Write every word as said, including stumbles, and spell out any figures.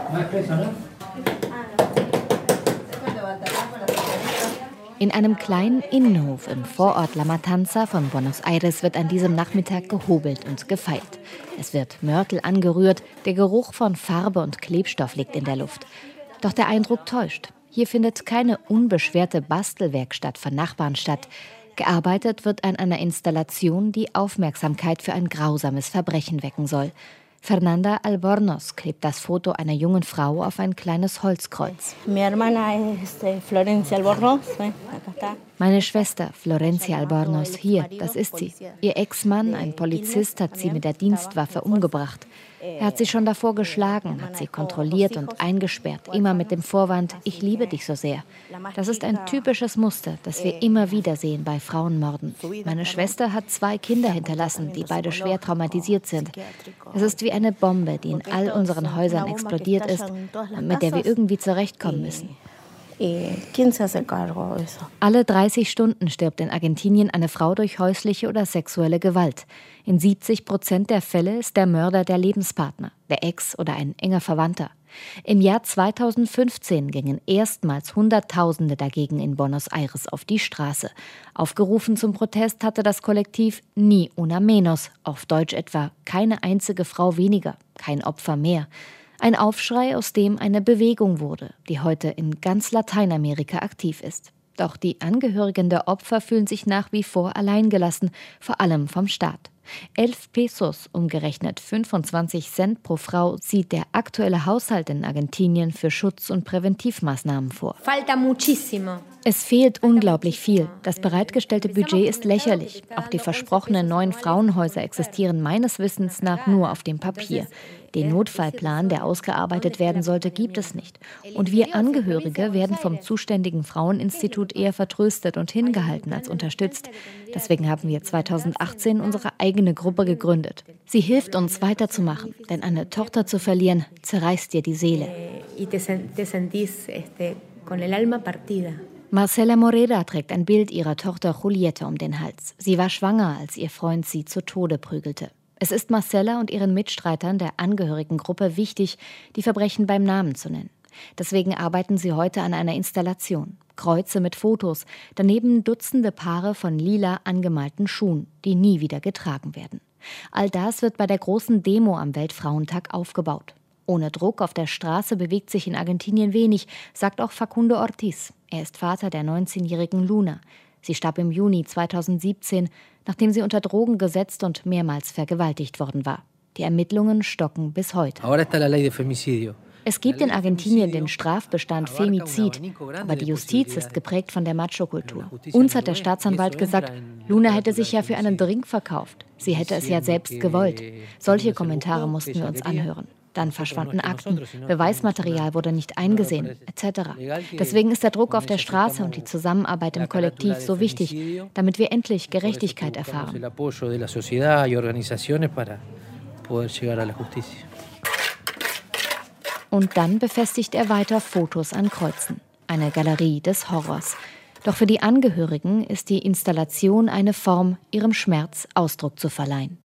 In einem kleinen Innenhof im Vorort La Matanza von Buenos Aires wird an diesem Nachmittag gehobelt und gefeilt. Es wird Mörtel angerührt, der Geruch von Farbe und Klebstoff liegt in der Luft. Doch der Eindruck täuscht. Hier findet keine unbeschwerte Bastelwerkstatt von Nachbarn statt. Gearbeitet wird an einer Installation, die Aufmerksamkeit für ein grausames Verbrechen wecken soll. Fernanda Albornoz klebt das Foto einer jungen Frau auf ein kleines Holzkreuz. Meine Schwester, Florencia Albornoz, hier, das ist sie. Ihr Ex-Mann, ein Polizist, hat sie mit der Dienstwaffe umgebracht. Er hat sie schon davor geschlagen, hat sie kontrolliert und eingesperrt, immer mit dem Vorwand, ich liebe dich so sehr. Das ist ein typisches Muster, das wir immer wieder sehen bei Frauenmorden. Meine Schwester hat zwei Kinder hinterlassen, die beide schwer traumatisiert sind. Es ist wie eine Bombe, die in all unseren Häusern explodiert ist und mit der wir irgendwie zurechtkommen müssen. Alle dreißig Stunden stirbt in Argentinien eine Frau durch häusliche oder sexuelle Gewalt. In siebzig Prozent der Fälle ist der Mörder der Lebenspartner, der Ex oder ein enger Verwandter. Im Jahr zweitausendfünfzehn gingen erstmals Hunderttausende dagegen in Buenos Aires auf die Straße. Aufgerufen zum Protest hatte das Kollektiv Ni una menos, auf Deutsch etwa keine einzige Frau weniger, kein Opfer mehr. Ein Aufschrei, aus dem eine Bewegung wurde, die heute in ganz Lateinamerika aktiv ist. Doch die Angehörigen der Opfer fühlen sich nach wie vor alleingelassen, vor allem vom Staat. Elf Pesos, umgerechnet fünfundzwanzig Cent pro Frau, sieht der aktuelle Haushalt in Argentinien für Schutz- und Präventivmaßnahmen vor. Falta muchísimo. Es fehlt unglaublich viel. Das bereitgestellte Budget ist lächerlich. Auch die versprochenen neuen Frauenhäuser existieren meines Wissens nach nur auf dem Papier. Den Notfallplan, der ausgearbeitet werden sollte, gibt es nicht. Und wir Angehörige werden vom zuständigen Fraueninstitut eher vertröstet und hingehalten als unterstützt. Deswegen haben wir zweitausendachtzehn unsere eigene Gruppe gegründet. Sie hilft uns weiterzumachen, denn eine Tochter zu verlieren, zerreißt dir die Seele. Marcela Morera trägt ein Bild ihrer Tochter Julieta um den Hals. Sie war schwanger, als ihr Freund sie zu Tode prügelte. Es ist Marcela und ihren Mitstreitern der Angehörigengruppe wichtig, die Verbrechen beim Namen zu nennen. Deswegen arbeiten sie heute an einer Installation. Kreuze mit Fotos, daneben Dutzende Paare von lila angemalten Schuhen, die nie wieder getragen werden. All das wird bei der großen Demo am Weltfrauentag aufgebaut. Ohne Druck auf der Straße bewegt sich in Argentinien wenig, sagt auch Facundo Ortiz. Er ist Vater der neunzehnjährigen Luna. Sie starb im Juni zweitausendsiebzehn, nachdem sie unter Drogen gesetzt und mehrmals vergewaltigt worden war. Die Ermittlungen stocken bis heute. Es gibt in Argentinien den Strafbestand Femizid, aber die Justiz ist geprägt von der Macho-Kultur. Uns hat der Staatsanwalt gesagt, Luna hätte sich ja für einen Drink verkauft. Sie hätte es ja selbst gewollt. Solche Kommentare mussten wir uns anhören. Dann verschwanden Akten, Beweismaterial wurde nicht eingesehen, et cetera. Deswegen ist der Druck auf der Straße und die Zusammenarbeit im Kollektiv so wichtig, damit wir endlich Gerechtigkeit erfahren. Und dann befestigt er weiter Fotos an Kreuzen. Eine Galerie des Horrors. Doch für die Angehörigen ist die Installation eine Form, ihrem Schmerz Ausdruck zu verleihen.